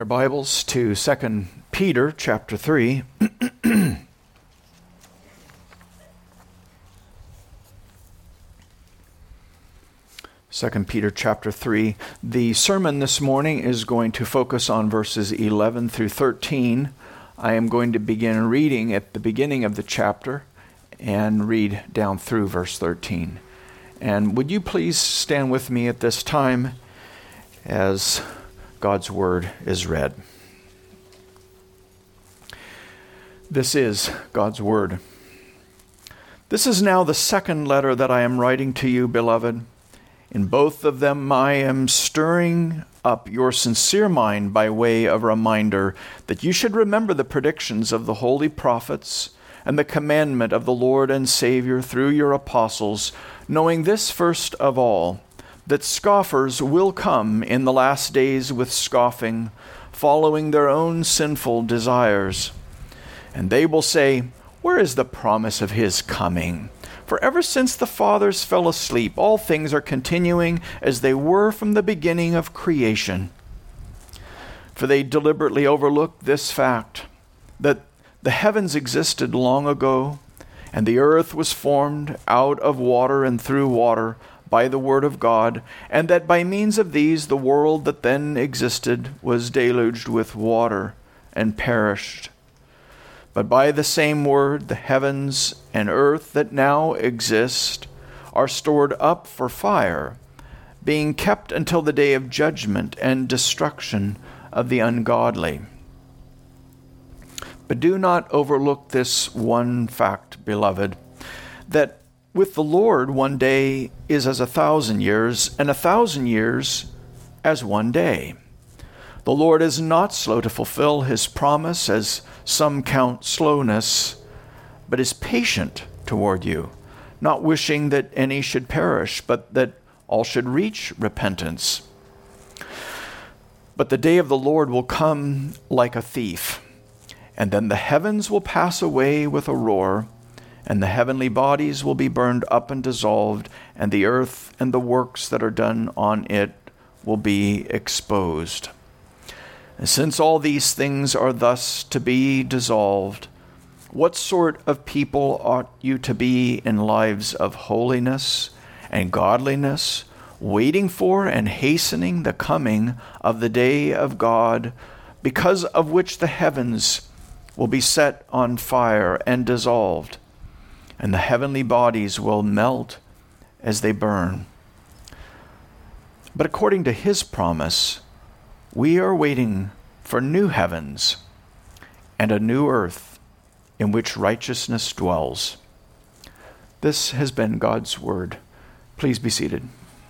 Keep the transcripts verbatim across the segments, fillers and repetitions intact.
Our Bibles to Second Peter chapter three. Second Peter chapter three. The sermon this morning is going to focus on verses eleven through thirteen. I am going to begin reading at the beginning of the chapter and read down through verse thirteen. And would you please stand with me at this time as God's word is read. This is God's word. This is now the second letter that I am writing to you, beloved. In both of them I am stirring up your sincere mind by way of reminder that you should remember the predictions of the holy prophets and the commandment of the Lord and Savior through your apostles, knowing this first of all, that scoffers will come in the last days with scoffing, following their own sinful desires. And they will say, "Where is the promise of his coming? For ever since the fathers fell asleep, all things are continuing as they were from the beginning of creation." For they deliberately overlook this fact, that the heavens existed long ago, and the earth was formed out of water and through water, by the word of God, and that by means of these the world that then existed was deluged with water and perished. But by the same word the heavens and earth that now exist are stored up for fire, being kept until the day of judgment and destruction of the ungodly. But do not overlook this one fact, beloved, that with the Lord, one day is as a thousand years, and a thousand years as one day. The Lord is not slow to fulfill his promise, as some count slowness, but is patient toward you, not wishing that any should perish, but that all should reach repentance. But the day of the Lord will come like a thief, and then the heavens will pass away with a roar, and the heavenly bodies will be burned up and dissolved, and the earth and the works that are done on it will be exposed. And since all these things are thus to be dissolved, what sort of people ought you to be in lives of holiness and godliness, waiting for and hastening the coming of the day of God, because of which the heavens will be set on fire and dissolved, and the heavenly bodies will melt as they burn. But according to his promise, we are waiting for new heavens and a new earth in which righteousness dwells. This has been God's word. Please be seated.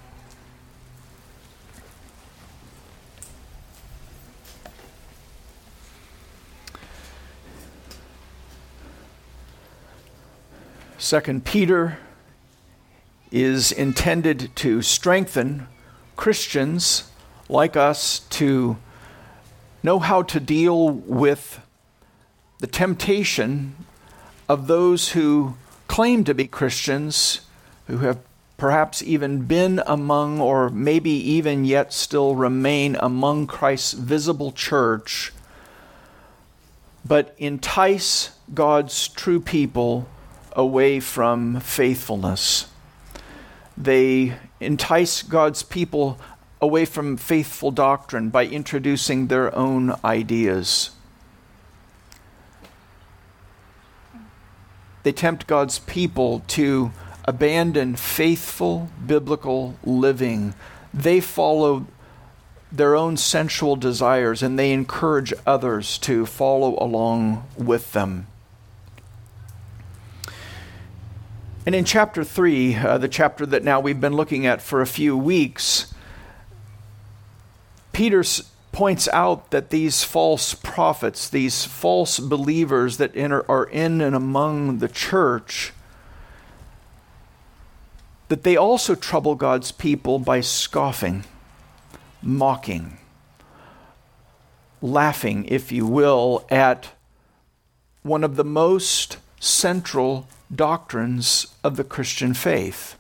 Second Peter is intended to strengthen Christians like us to know how to deal with the temptation of those who claim to be Christians, who have perhaps even been among, or maybe even yet still remain among Christ's visible church, but entice God's true people away from faithfulness. They entice God's people away from faithful doctrine by introducing their own ideas. They tempt God's people to abandon faithful biblical living. They follow their own sensual desires, and they encourage others to follow along with them. And in chapter three, uh, the chapter that now we've been looking at for a few weeks, Peter points out that these false prophets, these false believers that enter, are in and among the church, that they also trouble God's people by scoffing, mocking, laughing, if you will, at one of the most central doctrines of the Christian faith,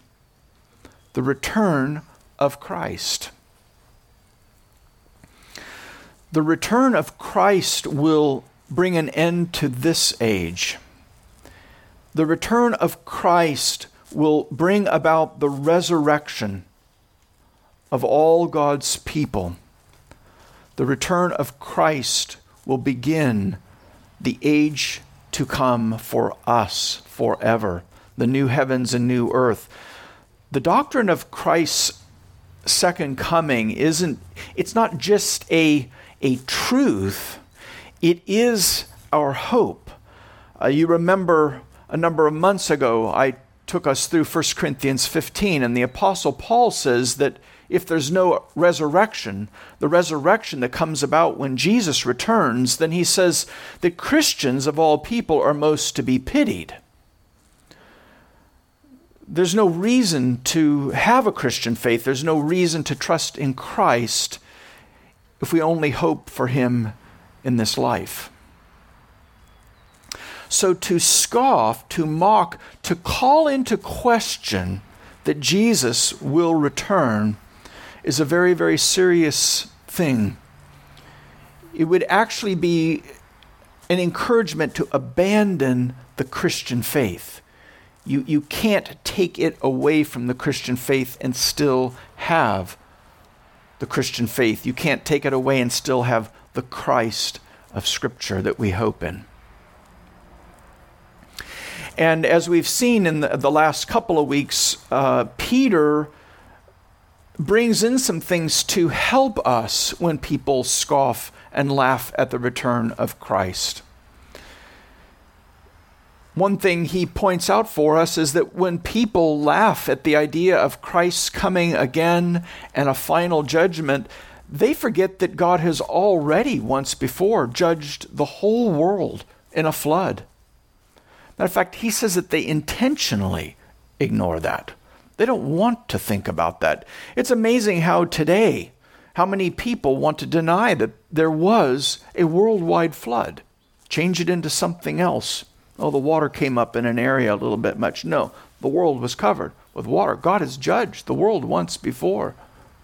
the return of Christ. The return of Christ will bring an end to this age. The return of Christ will bring about the resurrection of all God's people. The return of Christ will begin the age to come for us forever, the new heavens and new earth. The doctrine of Christ's second coming isn't, it's not just a, a truth, it is our hope. Uh, you remember a number of months ago, I took us through First Corinthians fifteen, and the Apostle Paul says that if there's no resurrection, the resurrection that comes about when Jesus returns, then he says that Christians of all people are most to be pitied. There's no reason to have a Christian faith. There's no reason to trust in Christ if we only hope for him in this life. So to scoff, to mock, to call into question that Jesus will return is a very, very serious thing. It would actually be an encouragement to abandon the Christian faith. You, you can't take it away from the Christian faith and still have the Christian faith. You can't take it away and still have the Christ of Scripture that we hope in. And as we've seen in the, the last couple of weeks, uh, Peter brings in some things to help us when people scoff and laugh at the return of Christ. One thing he points out for us is that when people laugh at the idea of Christ's coming again and a final judgment, they forget that God has already once before judged the whole world in a flood. Matter of fact, he says that they intentionally ignore that. They don't want to think about that. It's amazing how today, how many people want to deny that there was a worldwide flood, change it into something else. Oh, the water came up in an area a little bit much. No, the world was covered with water. God has judged the world once before.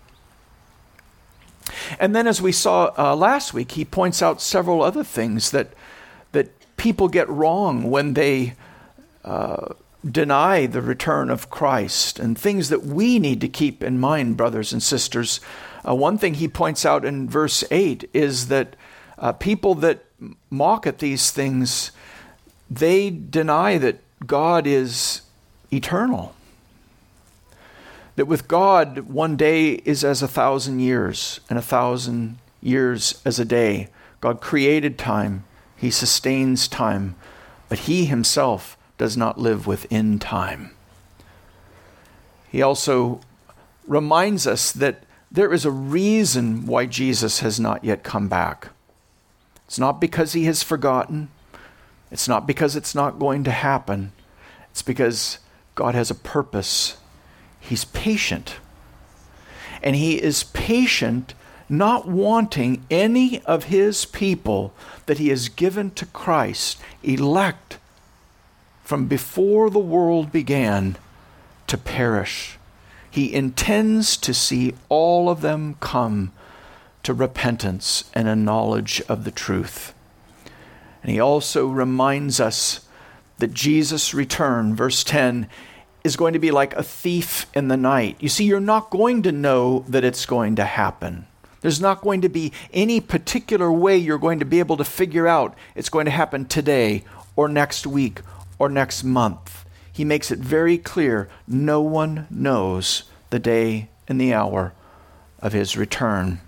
And then as we saw uh, last week, he points out several other things that that people get wrong when they uh, deny the return of Christ, and things that we need to keep in mind, brothers and sisters. Uh, one thing he points out in verse eight is that uh, people that mock at these things, they deny that God is eternal. That with God, one day is as a thousand years, and a thousand years as a day. God created time. He sustains time. But he himself does not live within time. He also reminds us that there is a reason why Jesus has not yet come back. It's not because he has forgotten. It's not because it's not going to happen. It's because God has a purpose. He's patient. And he is patient, not wanting any of his people that he has given to Christ, elect from before the world began, to perish. He intends to see all of them come to repentance and a knowledge of the truth. And he also reminds us that Jesus' return, verse ten, is going to be like a thief in the night. You see, you're not going to know that it's going to happen. There's not going to be any particular way you're going to be able to figure out it's going to happen today or next week or next month. He makes it very clear no one knows the day and the hour of his return.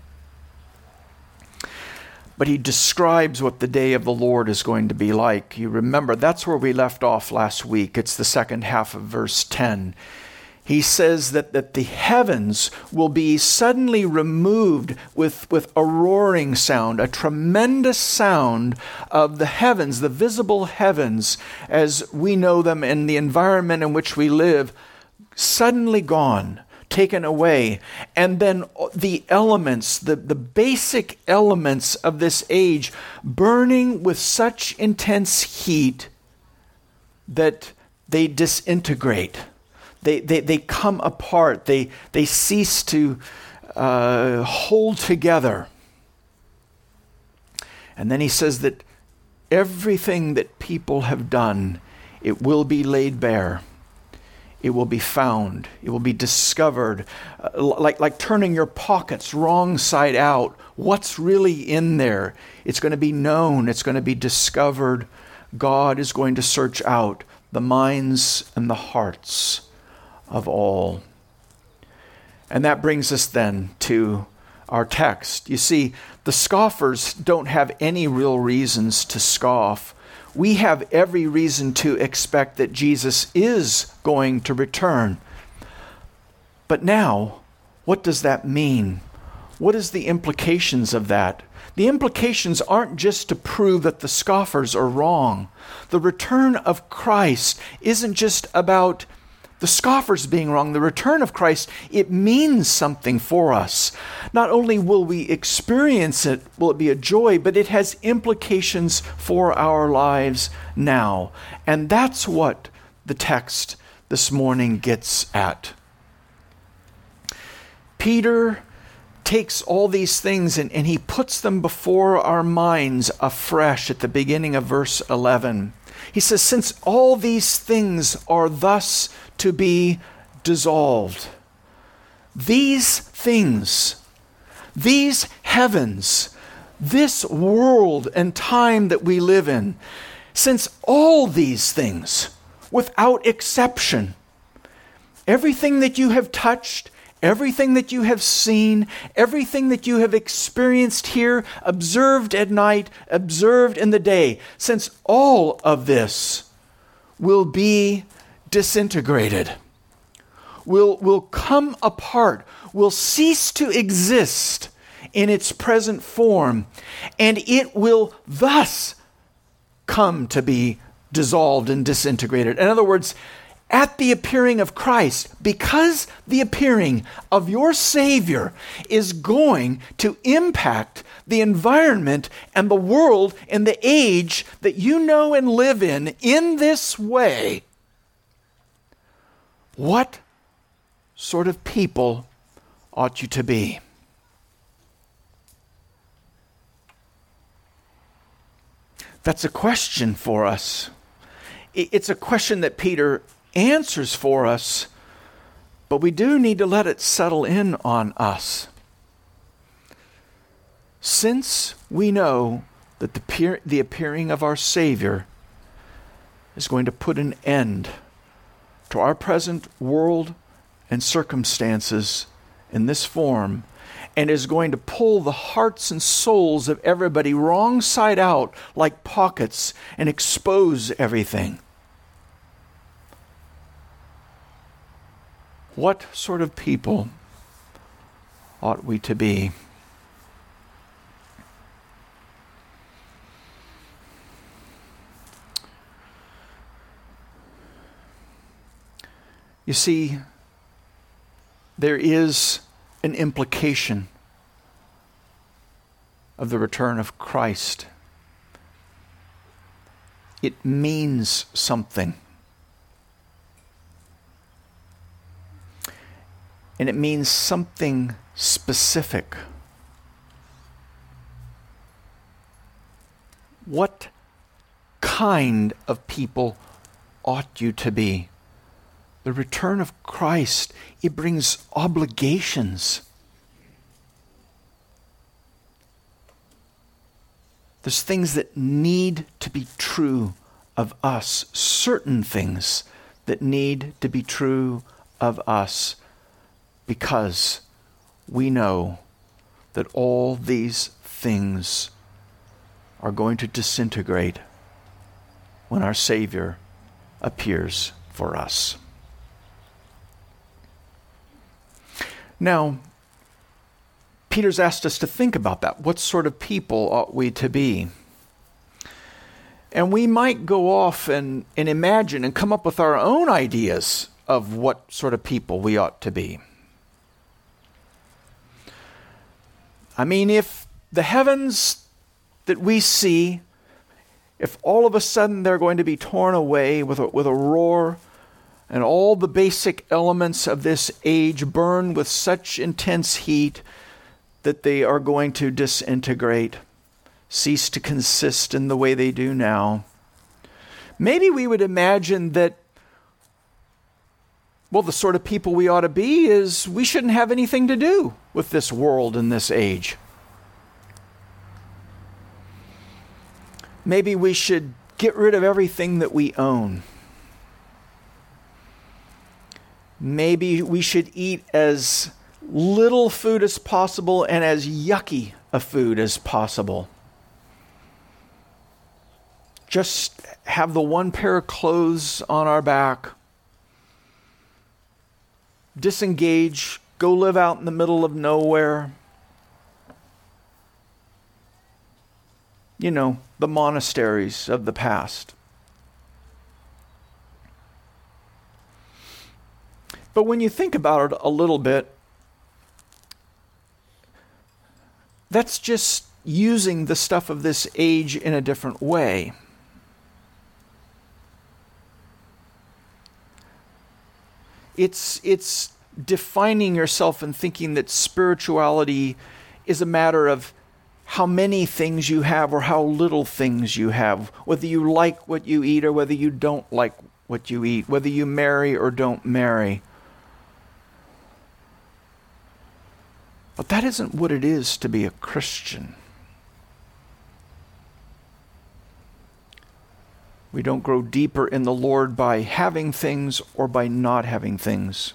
But he describes what the day of the Lord is going to be like. You remember, that's where we left off last week. It's the second half of verse ten. He says that, that the heavens will be suddenly removed with, with a roaring sound, a tremendous sound of the heavens, the visible heavens, as we know them in the environment in which we live, suddenly gone, taken away. And then the elements, the, the basic elements of this age, burning with such intense heat that they disintegrate. They, they they come apart. They they cease to uh, hold together. And then he says that everything that people have done, it will be laid bare. It will be found. It will be discovered. Uh, like, like turning your pockets wrong side out. What's really in there? It's going to be known. It's going to be discovered. God is going to search out the minds and the hearts of all. And that brings us then to our text. You see, the scoffers don't have any real reasons to scoff. We have every reason to expect that Jesus is going to return. But now, what does that mean? What is the implications of that? The implications aren't just to prove that the scoffers are wrong. The return of Christ isn't just about the scoffers being wrong. The return of Christ, it means something for us. Not only will we experience it, will it be a joy, but it has implications for our lives now. And that's what the text this morning gets at. Peter takes all these things and, and he puts them before our minds afresh at the beginning of verse eleven. He says, since all these things are thus to be dissolved, these things, these heavens, this world and time that we live in, since all these things, without exception, everything that you have touched, everything that you have seen, everything that you have experienced here, observed at night, observed in the day, since all of this will be disintegrated, will, will come apart, will cease to exist in its present form, and it will thus come to be dissolved and disintegrated. In other words, at the appearing of Christ, because the appearing of your Savior is going to impact the environment and the world and the age that you know and live in in this way, what sort of people ought you to be? That's a question for us. It's a question that Peter answers for us, but we do need to let it settle in on us. Since we know that the, peer, the appearing of our Savior is going to put an end to our present world and circumstances in this form, and is going to pull the hearts and souls of everybody wrong side out like pockets and expose everything. What sort of people ought we to be? You see, there is an implication of the return of Christ. It means something. And it means something specific. What kind of people ought you to be? The return of Christ, it brings obligations. There's things that need to be true of us, certain things that need to be true of us, because we know that all these things are going to disintegrate when our Savior appears for us. Now, Peter's asked us to think about that. What sort of people ought we to be? And we might go off and, and imagine and come up with our own ideas of what sort of people we ought to be. I mean, if the heavens that we see, if all of a sudden they're going to be torn away with a, with a roar, and all the basic elements of this age burn with such intense heat that they are going to disintegrate, cease to consist in the way they do now. Maybe we would imagine that, well, the sort of people we ought to be is we shouldn't have anything to do with this world and this age. Maybe we should get rid of everything that we own. Maybe we should eat as little food as possible and as yucky a food as possible. Just have the one pair of clothes on our back. Disengage, go live out in the middle of nowhere. You know, the monasteries of the past. But when you think about it a little bit, that's just using the stuff of this age in a different way. It's, it's defining yourself and thinking that spirituality is a matter of how many things you have or how little things you have, whether you like what you eat or whether you don't like what you eat, whether you marry or don't marry. But that isn't what it is to be a Christian. We don't grow deeper in the Lord by having things or by not having things.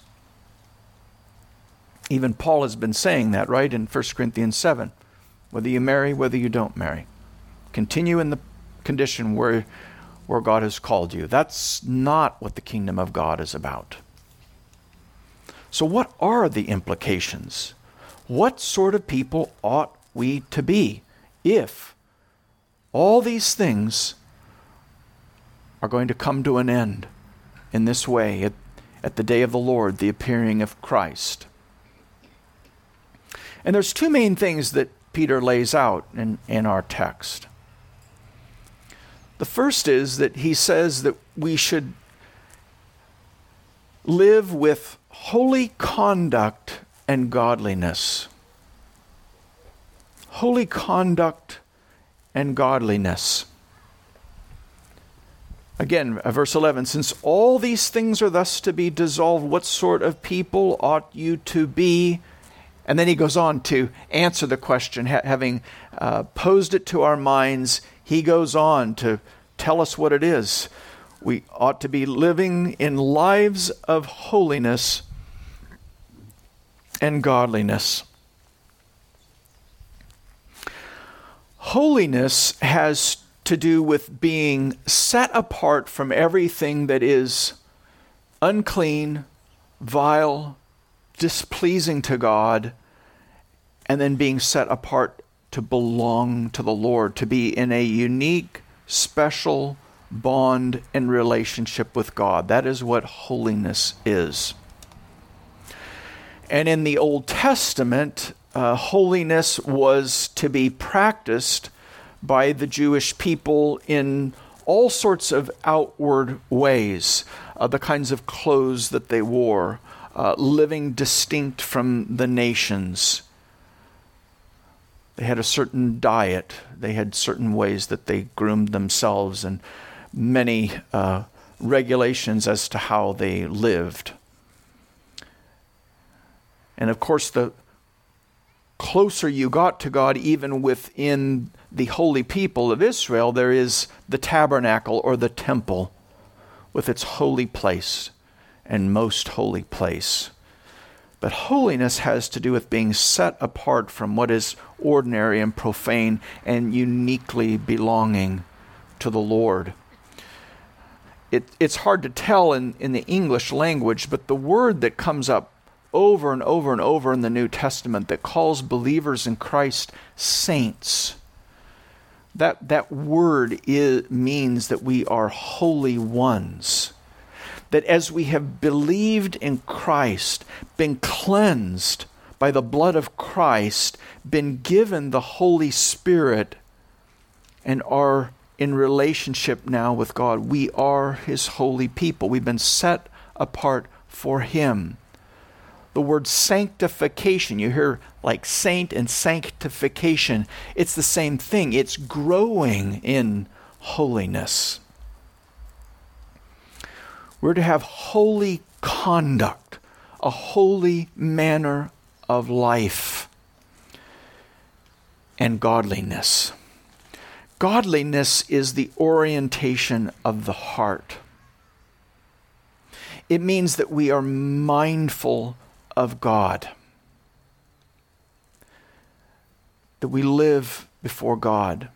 Even Paul has been saying that, right, in First Corinthians seven. Whether you marry, whether you don't marry. Continue in the condition where, where God has called you. That's not what the kingdom of God is about. So what are the implications? What sort of people ought we to be if all these things are going to come to an end in this way at, at the day of the Lord, the appearing of Christ? And there's two main things that Peter lays out in, in our text. The first is that he says that we should live with holy conduct and godliness. Holy conduct and godliness. Again, verse eleven, since all these things are thus to be dissolved, what sort of people ought you to be? And then he goes on to answer the question, ha- having uh, posed it to our minds. He goes on to tell us what it is. We ought to be living in lives of holiness and godliness. Holiness has to do with being set apart from everything that is unclean, vile, displeasing to God, and then being set apart to belong to the Lord, to be in a unique, special bond and relationship with God. That is what holiness is. And in the Old Testament, uh, holiness was to be practiced by the Jewish people in all sorts of outward ways, uh, the kinds of clothes that they wore, uh, living distinct from the nations. They had a certain diet. They had certain ways that they groomed themselves and many uh, regulations as to how they lived. And of course, the closer you got to God, even within the holy people of Israel, there is the tabernacle or the temple with its holy place and most holy place. But holiness has to do with being set apart from what is ordinary and profane and uniquely belonging to the Lord. It, it's hard to tell in, in the English language, but the word that comes up over and over and over in the New Testament that calls believers in Christ saints, that, that word is, means that we are holy ones. That as we have believed in Christ, been cleansed by the blood of Christ, been given the Holy Spirit, and are in relationship now with God, we are His holy people. We've been set apart for Him. The word sanctification, you hear like saint and sanctification. It's the same thing. It's growing in holiness. We're to have holy conduct, a holy manner of life, and godliness. Godliness is the orientation of the heart. It means that we are mindful of God, that we live before God,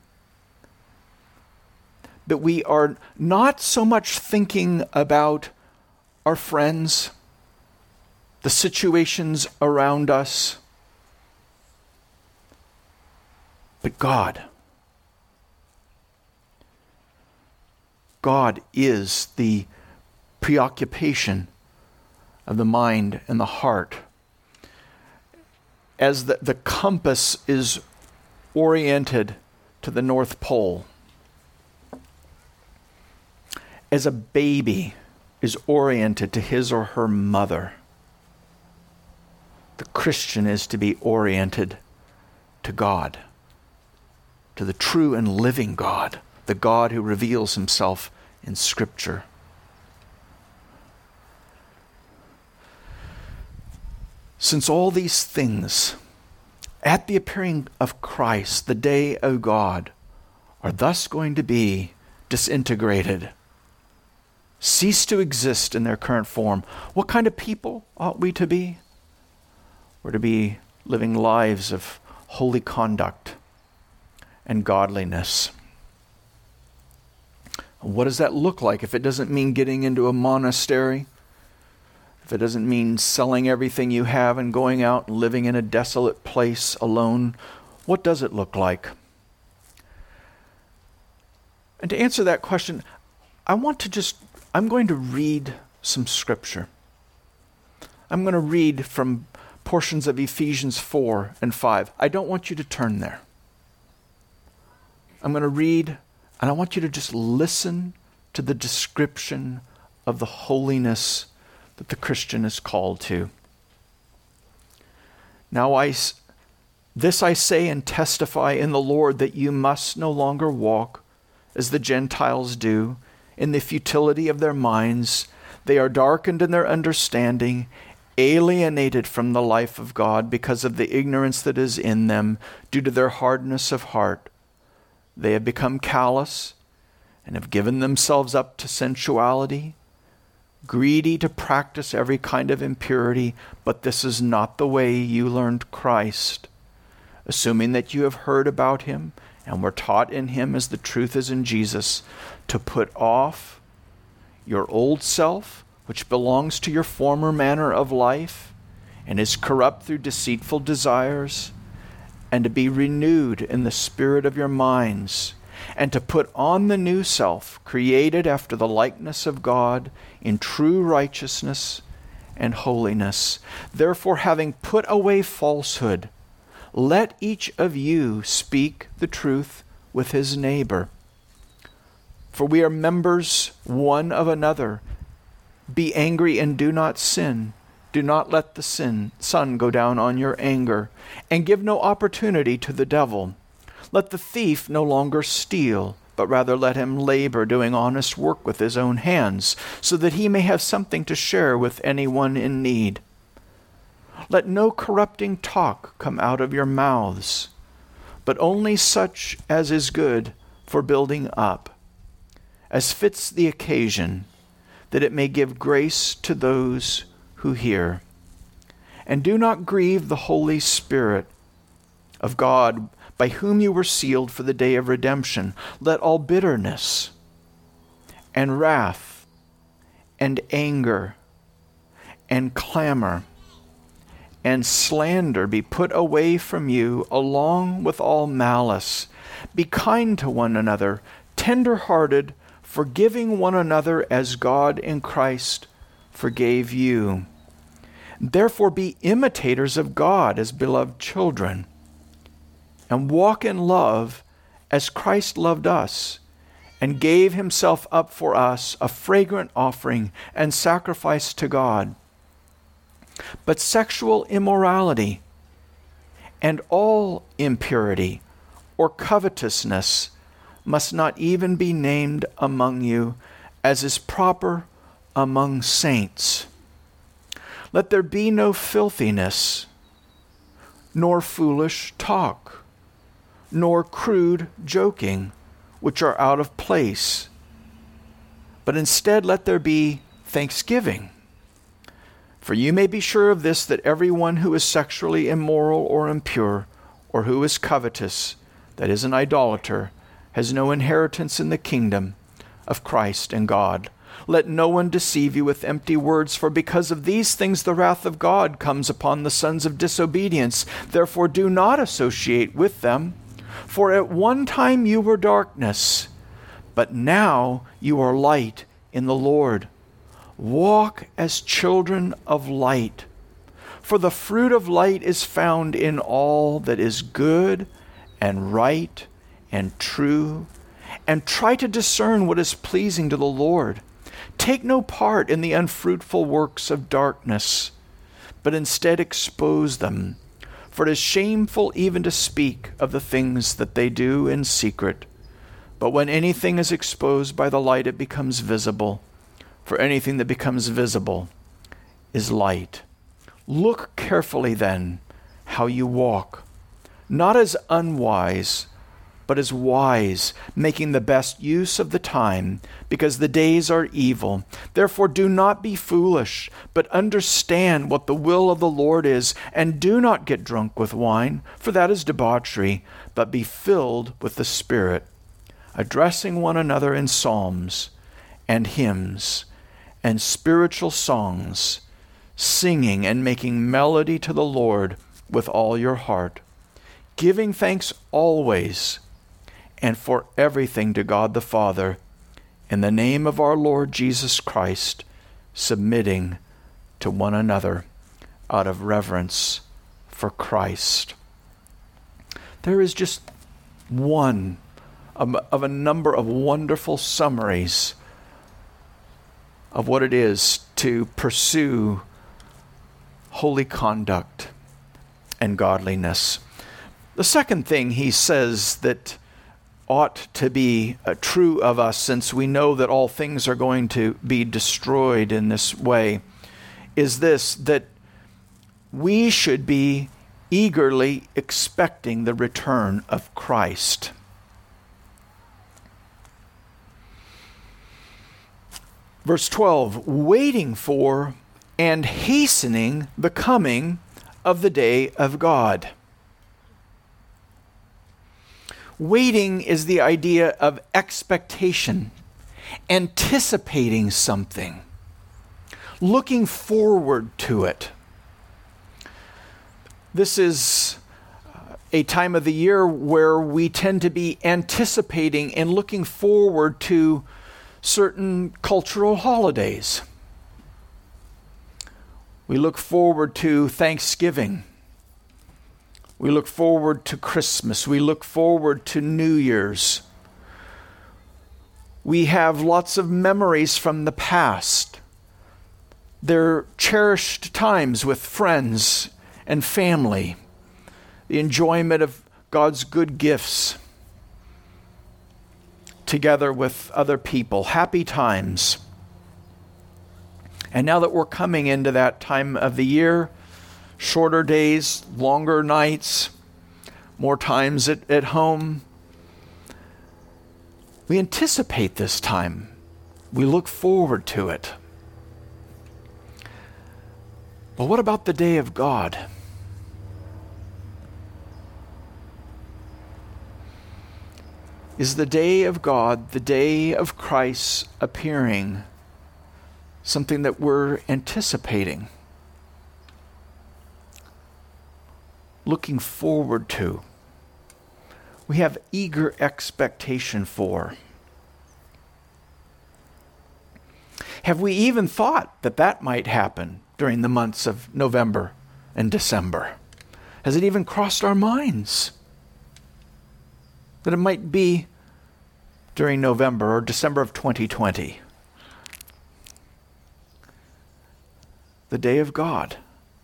that we are not so much thinking about our friends, the situations around us, but God. God is the preoccupation of the mind and the heart. As the, the compass is oriented to the North Pole, as a baby is oriented to his or her mother, the Christian is to be oriented to God, to the true and living God, the God who reveals himself in Scripture. Since all these things, at the appearing of Christ, the day of God, are thus going to be disintegrated, cease to exist in their current form, what kind of people ought we to be? We're to be living lives of holy conduct and godliness. What does that look like if it doesn't mean getting into a monastery? If it doesn't mean selling everything you have and going out and living in a desolate place alone, what does it look like? And to answer that question, I want to just, I'm going to read some scripture. I'm going to read from portions of Ephesians four and five. I don't want you to turn there. I'm going to read, and I want you to just listen to the description of the holiness that the Christian is called to. Now I, this I say and testify in the Lord, that you must no longer walk as the Gentiles do, in the futility of their minds. They are darkened in their understanding, alienated from the life of God because of the ignorance that is in them, due to their hardness of heart. They have become callous and have given themselves up to sensuality, greedy to practice every kind of impurity, but this is not the way you learned Christ. Assuming that you have heard about him and were taught in him as the truth is in Jesus, to put off your old self, which belongs to your former manner of life and is corrupt through deceitful desires, and to be renewed in the spirit of your minds, and to put on the new self, created after the likeness of God in true righteousness and holiness. Therefore, having put away falsehood, let each of you speak the truth with his neighbor. For we are members one of another. Be angry and do not sin. Do not let the sin, sun go down on your anger, and give no opportunity to the devil. Let the thief no longer steal, but rather let him labor, doing honest work with his own hands, so that he may have something to share with anyone in need. Let no corrupting talk come out of your mouths, but only such as is good for building up, as fits the occasion, that it may give grace to those who hear. And do not grieve the Holy Spirit of God, by whom you were sealed for the day of redemption. Let all bitterness and wrath and anger and clamor and slander be put away from you, along with all malice. Be kind to one another, tender-hearted, forgiving one another as God in Christ forgave you. Therefore be imitators of God as beloved children, and walk in love as Christ loved us and gave himself up for us, a fragrant offering and sacrifice to God. But sexual immorality and all impurity or covetousness must not even be named among you, as is proper among saints. Let there be no filthiness, nor foolish talk, nor crude joking, which are out of place. But instead let there be thanksgiving. For you may be sure of this, that everyone who is sexually immoral or impure, or who is covetous, that is an idolater, has no inheritance in the kingdom of Christ and God. Let no one deceive you with empty words, for because of these things the wrath of God comes upon the sons of disobedience. Therefore do not associate with them. For at one time you were darkness, but now you are light in the Lord. Walk as children of light, for the fruit of light is found in all that is good and right and true, and try to discern what is pleasing to the Lord. Take no part in the unfruitful works of darkness, but instead expose them. For it is shameful even to speak of the things that they do in secret. But when anything is exposed by the light, it becomes visible. For anything that becomes visible is light. Look carefully then how you walk, not as unwise, but as wise, making the best use of the time, because the days are evil. Therefore do not be foolish, but understand what the will of the Lord is, and do not get drunk with wine, for that is debauchery, but be filled with the Spirit, addressing one another in psalms and hymns and spiritual songs, singing and making melody to the Lord with all your heart, giving thanks always and for everything to God the Father, in the name of our Lord Jesus Christ, submitting to one another out of reverence for Christ. There is just one of, of a number of wonderful summaries of what it is to pursue holy conduct and godliness. The second thing he says that ought to be uh, true of us, since we know that all things are going to be destroyed in this way, is this, that we should be eagerly expecting the return of Christ. Verse twelve, waiting for and hastening the coming of the day of God. Waiting is the idea of expectation, anticipating something, looking forward to it. This is a time of the year where we tend to be anticipating and looking forward to certain cultural holidays. We look forward to Thanksgiving. We look forward to Christmas. We look forward to New Year's. We have lots of memories from the past. They're cherished times with friends and family. The enjoyment of God's good gifts together with other people, happy times. And now that we're coming into that time of the year, shorter days, longer nights, more times at, at home, we anticipate this time. We look forward to it. But what about the day of God? Is the day of God, the day of Christ's appearing, something that we're anticipating, looking forward to, we have eager expectation for? Have we even thought that that might happen during the months of November and December? Has it even crossed our minds that it might be during November or December of twenty twenty? The day of God.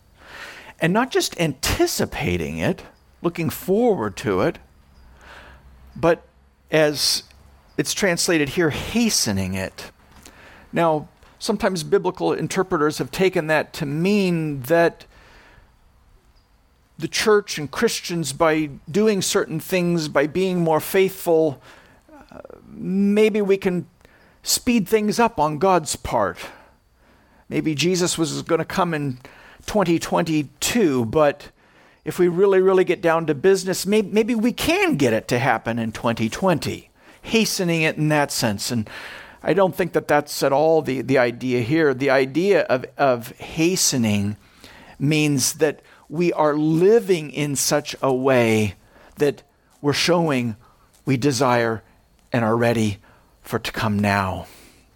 And not just anticipating it, looking forward to it, but as it's translated here, hastening it. Now, sometimes biblical interpreters have taken that to mean that the church and Christians, by doing certain things, by being more faithful, uh, maybe we can speed things up on God's part. Maybe Jesus was going to come in twenty twenty-two, but if we really, really get down to business, maybe, maybe we can get it to happen in twenty twenty, hastening it in that sense. And I don't think that that's at all the, the idea here. The idea of, of hastening means that we are living in such a way that we're showing we desire and are ready for it to come now.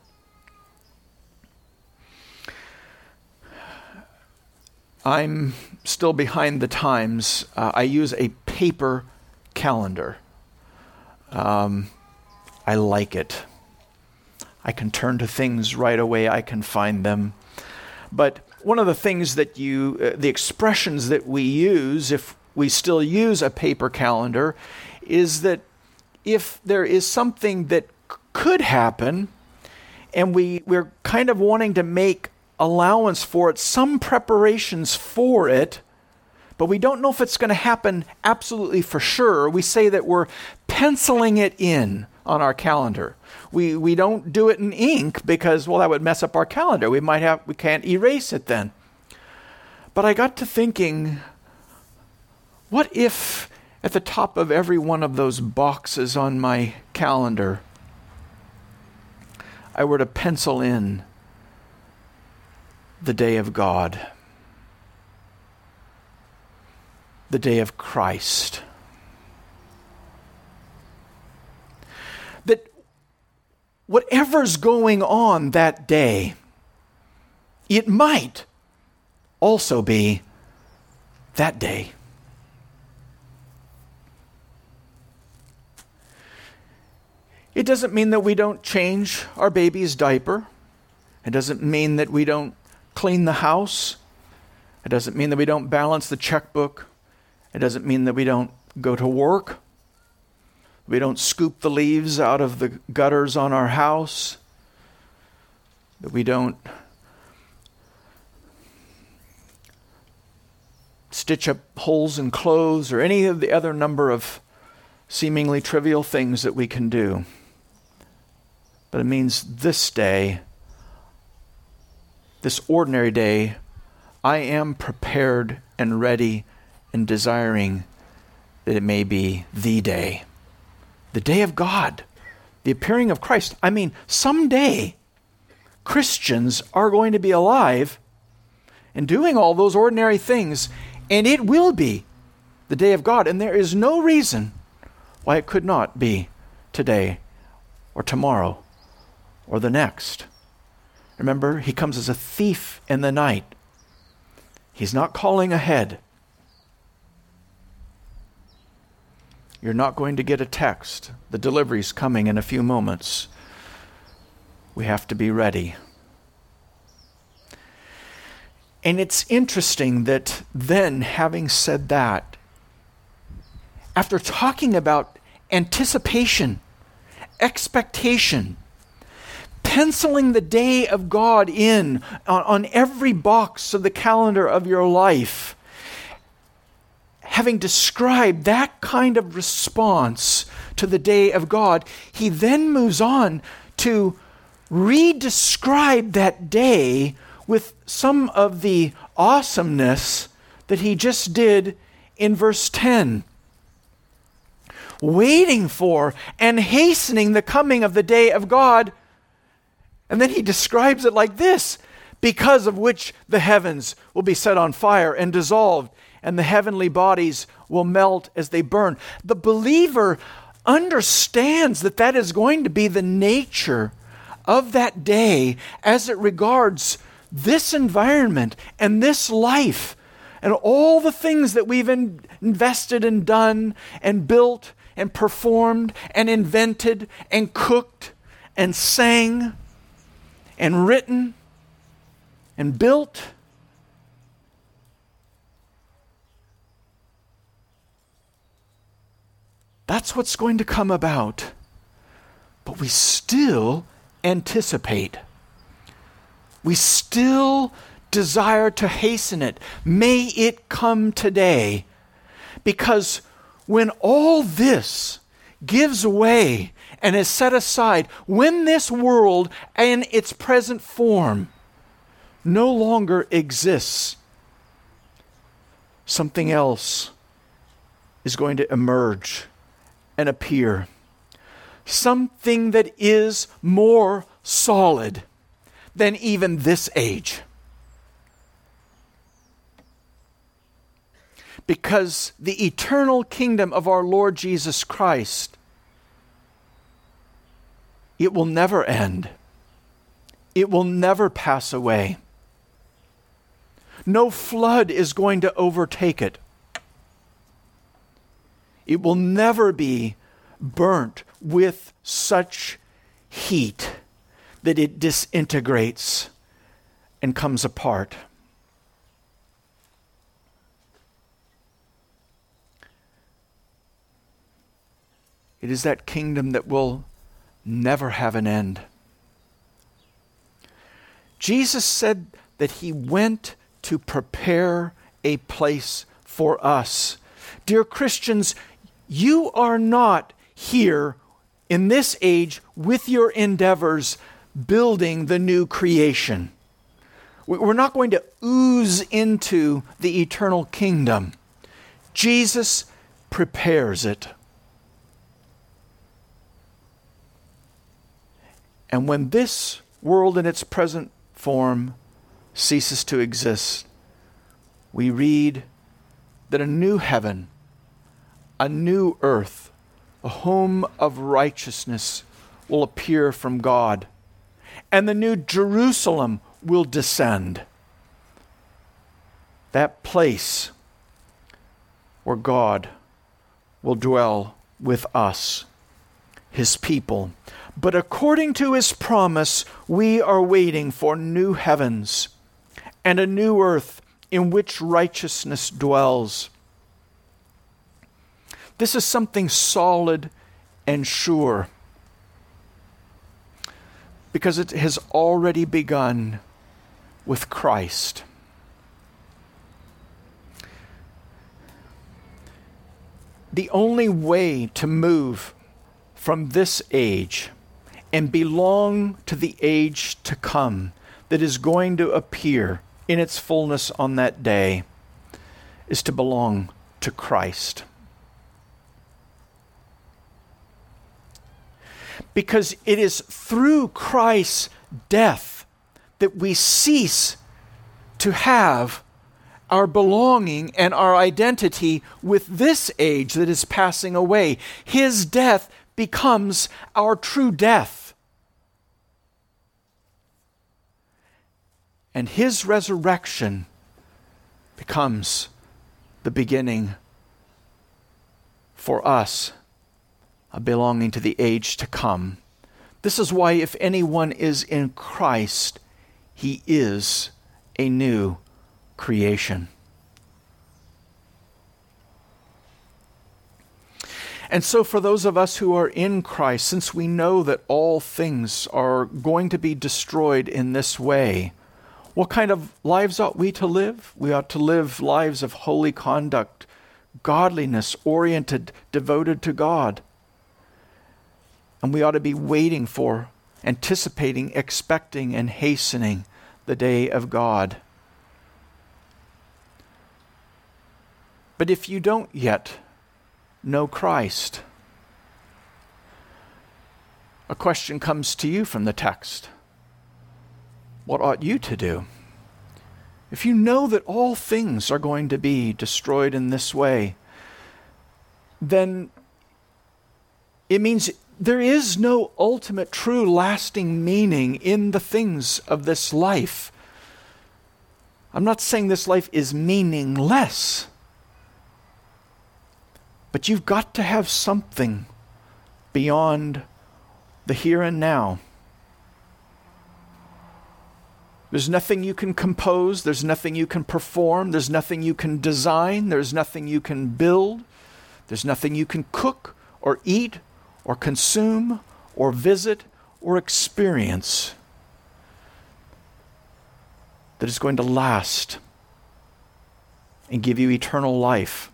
I'm still behind the times. Uh, I use a paper calendar. Um, I like it. I can turn to things right away. I can find them. But one of the things that you, uh, the expressions that we use, if we still use a paper calendar, is that if there is something that c- could happen, and we, we're kind of wanting to make allowance for it, some preparations for it, but we don't know if it's going to happen absolutely for sure, we say that we're penciling it in on our calendar. We we don't do it in ink because, well, that would mess up our calendar. We might have, we can't erase it then. But I got to thinking, what if at the top of every one of those boxes on my calendar, I were to pencil in the day of God, the day of Christ? That whatever's going on that day, it might also be that day. It doesn't mean that we don't change our baby's diaper. It doesn't mean that we don't clean the house. It doesn't mean that we don't balance the checkbook. It doesn't mean that we don't go to work. We don't scoop the leaves out of the gutters on our house. That we don't stitch up holes in clothes or any of the other number of seemingly trivial things that we can do. But it means this day, this ordinary day, I am prepared and ready and desiring that it may be the day. The day of God, the appearing of Christ. I mean, someday Christians are going to be alive and doing all those ordinary things, and it will be the day of God. And there is no reason why it could not be today or tomorrow or the next. Remember, he comes as a thief in the night. He's not calling ahead. You're not going to get a text. The delivery's coming in a few moments. We have to be ready. And it's interesting that then, having said that, after talking about anticipation, expectation, penciling the day of God in on, on every box of the calendar of your life, having described that kind of response to the day of God, he then moves on to re-describe that day with some of the awesomeness that he just did in verse ten. Waiting for and hastening the coming of the day of God. And then he describes it like this: because of which the heavens will be set on fire and dissolved, and the heavenly bodies will melt as they burn. The believer understands that that is going to be the nature of that day as it regards this environment and this life and all the things that we've in- invested and done and built and performed and invented and cooked and sang and written and built. That's what's going to come about. But we still anticipate. We still desire to hasten it. May it come today. Because when all this gives way and is set aside, when this world in its present form no longer exists, something else is going to emerge and appear. Something that is more solid than even this age. Because the eternal kingdom of our Lord Jesus Christ, it will never end. It will never pass away. No flood is going to overtake it. It will never be burnt with such heat that it disintegrates and comes apart. It is that kingdom that will never have an end. Jesus said that he went to prepare a place for us. Dear Christians, you are not here in this age with your endeavors building the new creation. We're not going to ooze into the eternal kingdom. Jesus prepares it. And when this world in its present form ceases to exist, we read that a new heaven, a new earth, a home of righteousness will appear from God, and the new Jerusalem will descend. That place where God will dwell with us, his people. But according to his promise, we are waiting for new heavens and a new earth in which righteousness dwells. This is something solid and sure because it has already begun with Christ. The only way to move from this age and belong to the age to come that is going to appear in its fullness on that day is to belong to Christ. Because it is through Christ's death that we cease to have our belonging and our identity with this age that is passing away. His death becomes our true death. And his resurrection becomes the beginning for us, a belonging to the age to come. This is why if anyone is in Christ, he is a new creation. And so for those of us who are in Christ, since we know that all things are going to be destroyed in this way, what kind of lives ought we to live? We ought to live lives of holy conduct, godliness, oriented, devoted to God. And we ought to be waiting for, anticipating, expecting, and hastening the day of God. But if you don't yet know Christ, a question comes to you from the text. What ought you to do? If you know that all things are going to be destroyed in this way, then it means there is no ultimate, true, lasting meaning in the things of this life. I'm not saying this life is meaningless, but you've got to have something beyond the here and now. There's nothing you can compose. There's nothing you can perform. There's nothing you can design. There's nothing you can build. There's nothing you can cook or eat or consume or visit or experience that is going to last and give you eternal life.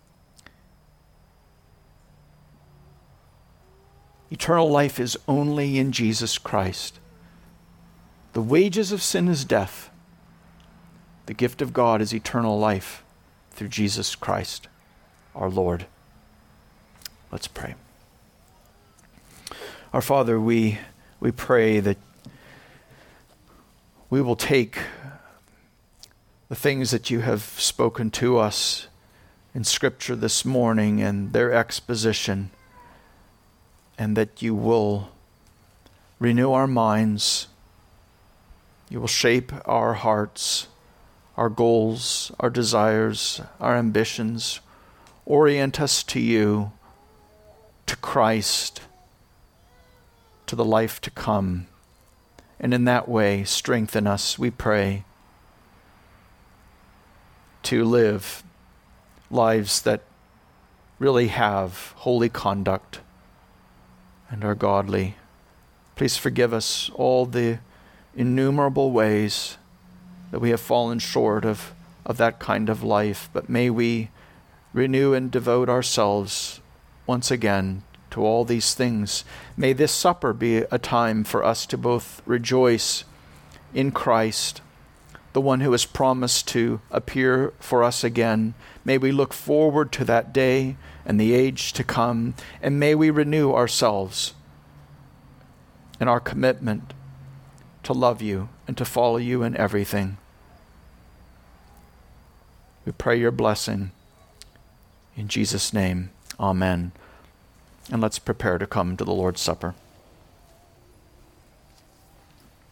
Eternal life is only in Jesus Christ. The wages of sin is death. The gift of God is eternal life through Jesus Christ, our Lord. Let's pray. Our Father, we, we pray that we will take the things that you have spoken to us in Scripture this morning and their exposition, and that you will renew our minds, you will shape our hearts, our goals, our desires, our ambitions, orient us to you, to Christ, to the life to come, and in that way strengthen us, we pray, to live lives that really have holy conduct and are godly. Please forgive us all the innumerable ways that we have fallen short of, of that kind of life, but may we renew and devote ourselves once again to all these things. May this supper be a time for us to both rejoice in Christ, the one who has promised to appear for us again. May we look forward to that day and the age to come, and may we renew ourselves in our commitment to love you and to follow you in everything. We pray your blessing. In Jesus' name, amen. And let's prepare to come to the Lord's Supper.